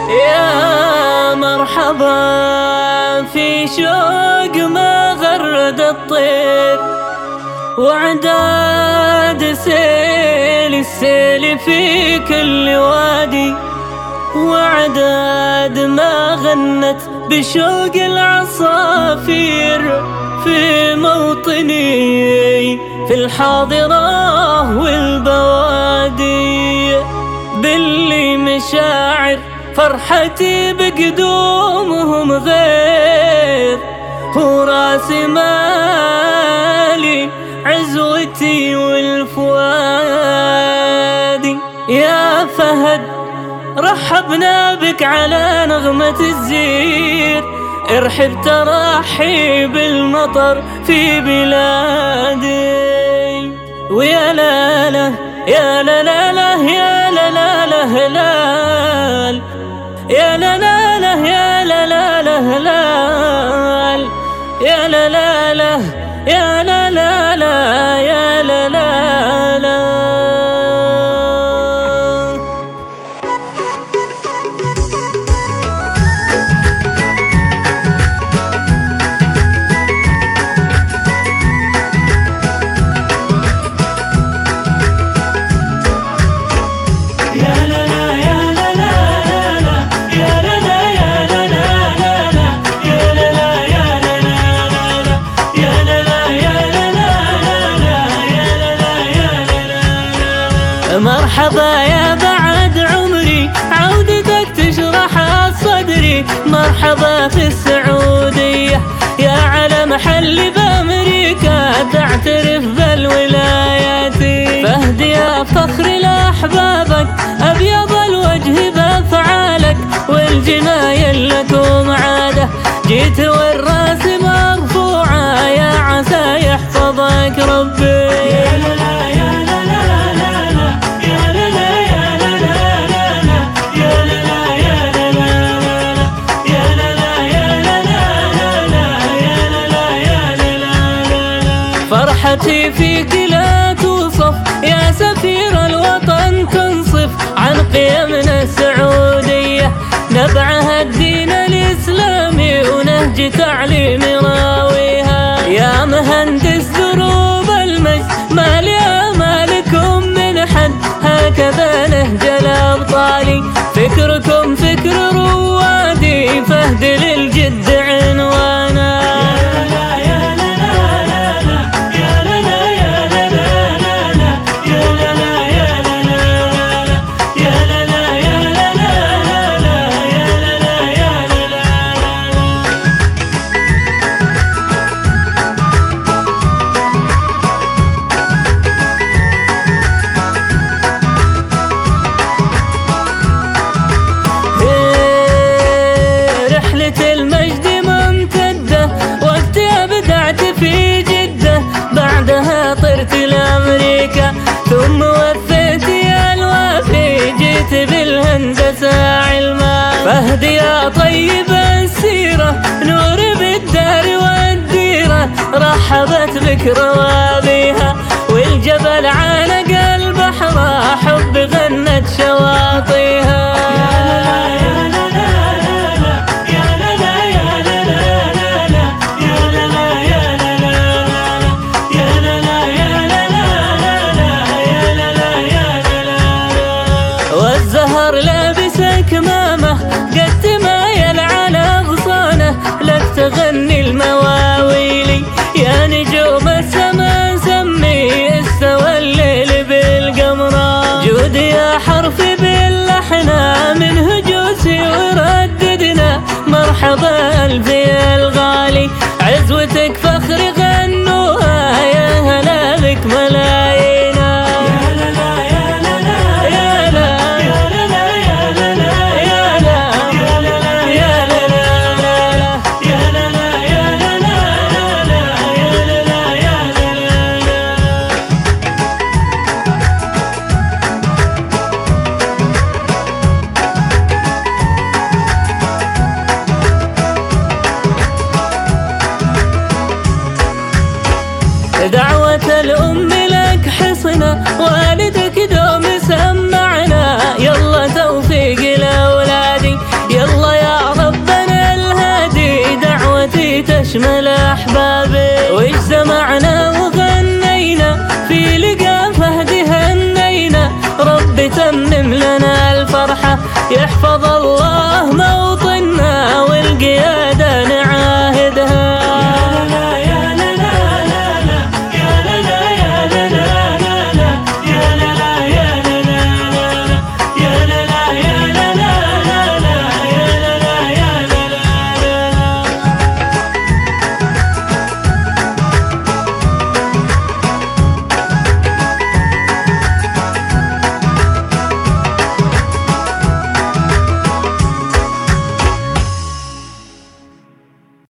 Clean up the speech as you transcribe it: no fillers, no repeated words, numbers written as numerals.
يا مرحبا في شوق ما غرد الطير، وعداد سيل السيل في كل وادي، وعداد ما غنت بشوق العصافير في موطني في الحاضرة والبوادي. باللي مشاعر فرحتي بقدومهم غير، هو راس مالي عزوتي والفؤادي. يا فهد رحبنا بك على نغمة الزير، ارحب ترحيب المطر في بلادي. ويا لاله يا لاله يا لاله هلال، يا لاله يا لاله هلال، يا لاله يا لاله يا لاله. مرحبا يا بعد عمري، عودتك تشرح صدري. مرحبا في السعودية يا على محل بأمريكا، تعترف بالولايات. فهد يا فخر لأحبابك، أبيض الوجه بأفعالك، والجمايل لكم عادة. جيت والراس مرفوعة، يا عسى يحفظك ربي. فرحتي فيك لا توصف، يا سفير الوطن تنصف عن قيمنا السعودية. نبعها الدين الإسلامي ونهج تعليم راويها. يا مهندس دروب المجد، ما لآمالكم من حد، هكذا نهج الأبطال. فكركم فكر روادي، فهد للجد عنوانا. المجد ممتدة، وقتي أبدعت في جدة، بعدها طرت لأمريكا، ثم وفيت يا الوافي، جيت بالهندسة علما. فهد يا طيب السيرة، نور بالدار والديرة، رحبت بك روابيها، والجبل عانق البحر، حب غنت شواطيها. والزهر لابس كمامه، قد تمايل على أغصانه، لك تغني المواويلي. يا نجوم السما سمي، استوى الليل بالقمرة. جود يا حرفي باللحنا، من هجوسي ورددنا. مرحبا الفي الغالي، عزوتك فخر غنوها، يا هلا بك ملايينا. دعوة الأم لك حصنا، والدك دوم سمعنا. يلا توفيق لأولادي، يحفظ الله موطننا.